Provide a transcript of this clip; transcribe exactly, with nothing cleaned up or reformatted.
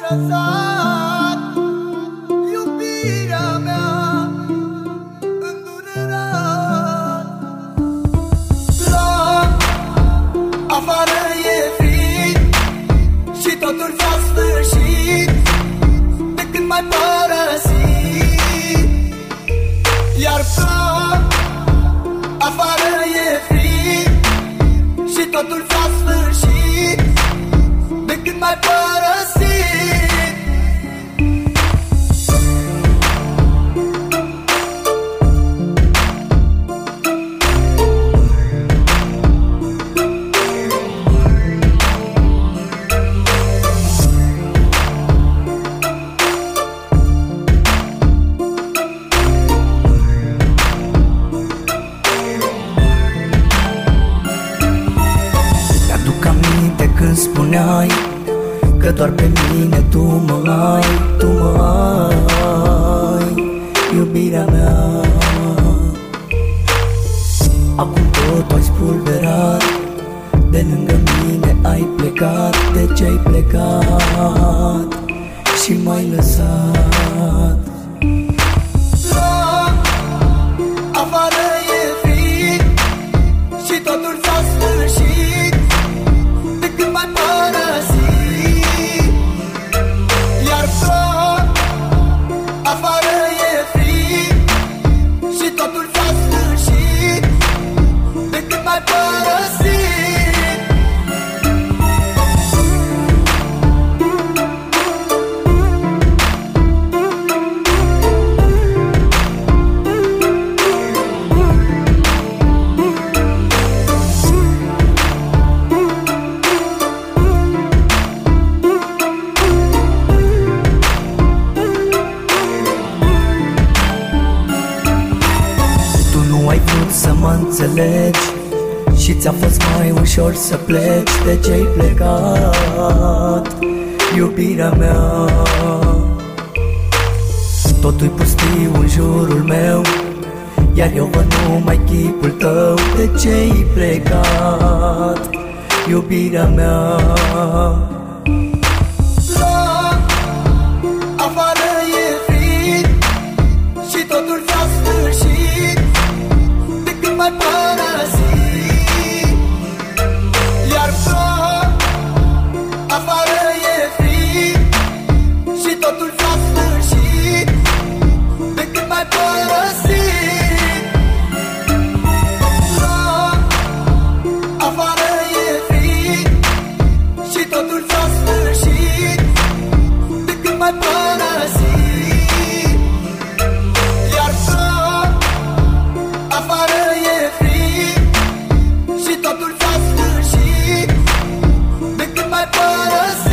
lăsat iubirea mea îndurerat. La afară e frig și totul s-a sfârșit de când m-ai părăsit. Iar ploc, afară e frig și totul s-a sfârșit de când m-ai părăsit. Când spuneai că doar pe mine tu mă ai, tu mă ai, iubirea mea. Acum tot ai spulberat, de lângă mine ai plecat. De ce ai plecat și m-ai lăsat? La afară e frig și totul s-a sfârșit de când m-ai părăsit. Iar ploc, afară e frig și totul s-a sfârșit de când m-ai părăsit. Ai vrut să mă înțelegi și ți-a fost mai ușor să pleci. De ce ai plecat, iubirea mea? Totul-i pustiu în jurul meu, iar eu văd numai chipul tău. De ce ai plecat, iubirea mea? La afară e frig și totul s-a sfârșit de când m-ai părăsit. Iar ploc, afară e frig și totul s-a sfârșit de când m-ai părăsit. La afară e frig și totul s-a sfârșit de când m-ai părăsit. Iar ploc, afară e frig și totul s-a sfârșit de când m-ai părăsit.